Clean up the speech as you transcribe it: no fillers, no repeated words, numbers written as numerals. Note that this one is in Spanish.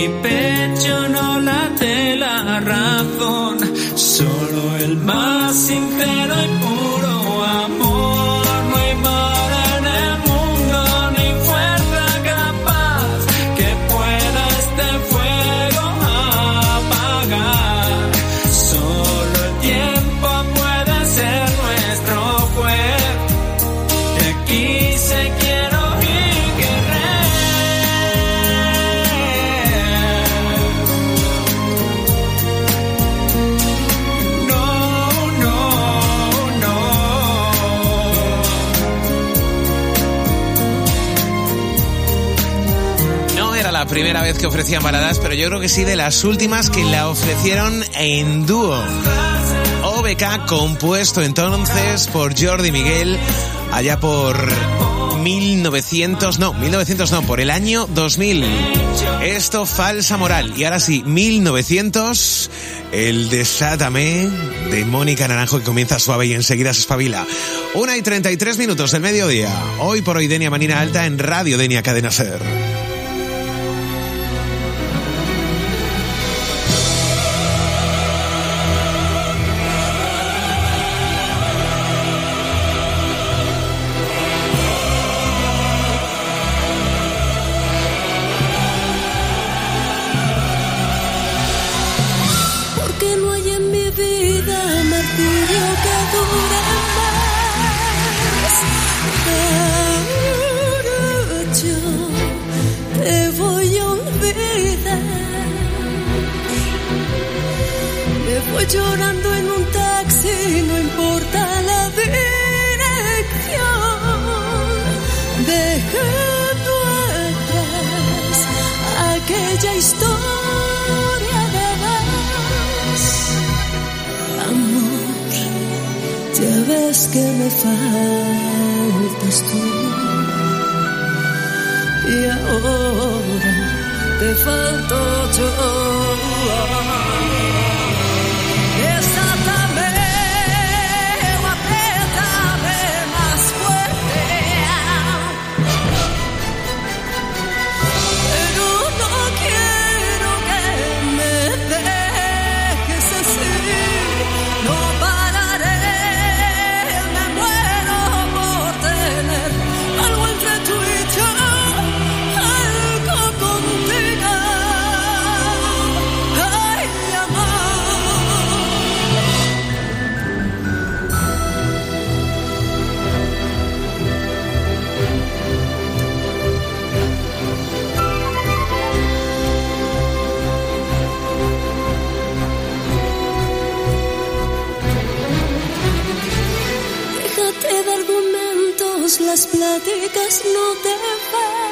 mi pecho no late la razón, solo el más sincero y puro amor. No hay mal en el mundo ni fuerza capaz que pueda este fuego apagar. Solo el tiempo puede ser nuestro juez. De aquí se quiero la primera vez que ofrecían baladas, pero yo creo que sí de las últimas que la ofrecieron en dúo. OBK, compuesto entonces por Jordi Miguel, allá por 1900 no, por el año 2000. Esto, Falsa Moral. Y ahora sí, 1900, el Desátame de Mónica Naranjo, que comienza suave y enseguida se espabila. 1:33 del mediodía. Hoy por hoy, Denia Manina Alta en Radio Denia Cadena Ser. Llorando en un taxi, no importa la dirección, dejando atrás aquella historia de más. Amor, ya ves que me faltas tú, y ahora te falto yo. Las pláticas no te van.